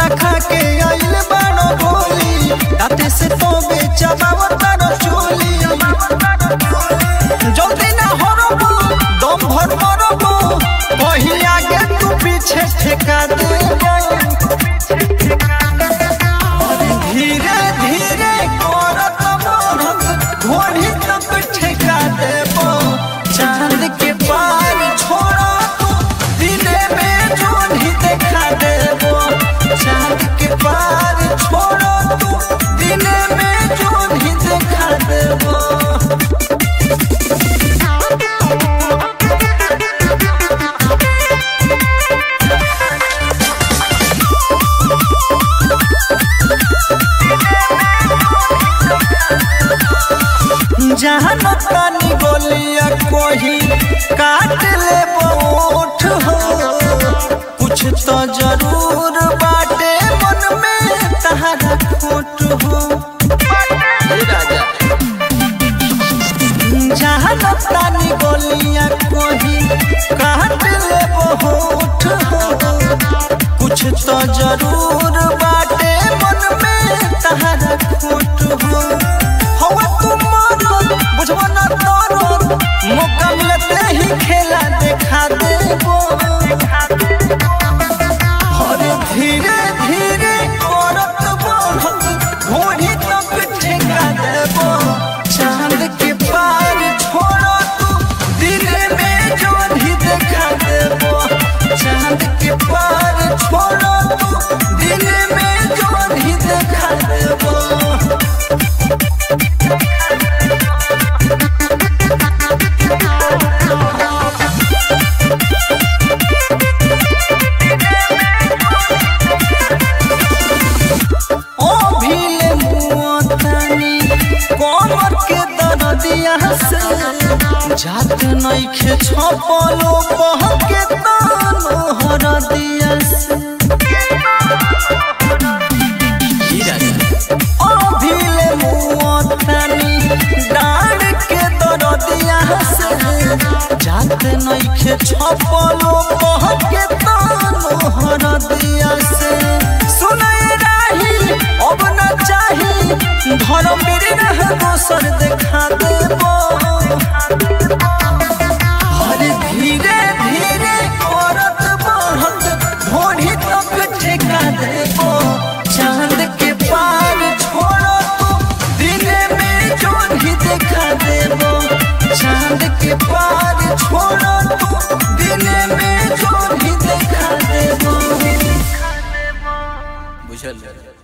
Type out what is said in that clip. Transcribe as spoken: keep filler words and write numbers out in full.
त खा के आइल बाड़ो गोली दाते से तो बेचबावत बाड़ो चोली जल्दी ना हरबो दम भर मरबो कहीं आगे तू पीछे ठेका दे धीरे धीरे करत बढ़त घोड़ी तक ठेका देबो चांद के पार छोड़ा तू दिने में जोड़ी देखा देबो चांद के पार छोड़ा तू दिने में जोड़ी देखा देबो जहाँ नतानी गोलिया कोही काट ले बोठ हो कुछ तो जरूर बाटे मन में तहरा खोट हो जहाँ नतानी गोलिया कोही काट ले बोठ हो कुछ तो जरूर बाटे मन में तहरा खोट हो हवा तुम बुझबो ना तोरो मौका मिलते ही खेला देखा देबो अरे धीरे धीरे करत बढ़त घोड़ी तक ठेका देबो चांद के पार छोड़ो तू दिने में जोड़ी देखा देबो चांद के पार छोड़ो तू दिने में जोड़ी देखा देबो कमर के दरदिया से जात नइखे छपलो बहके तानो हरदिया से अभिले मुअतानी डांड के दरदिया से जात नइखे छपलो बहके तानो हरदिया से सुनाई राही अब न चाही धर्म मेरे रह दोसर देखा देबो अरे धीरे धीरे करत बढ़त घोड़ी तक ठेका देबो चांद के पार छोड़ो तू दिने में जोड़ी देखा देबो चांद के पार छोड़ो तू दिने में जोड़ी देखा देबो बुझल।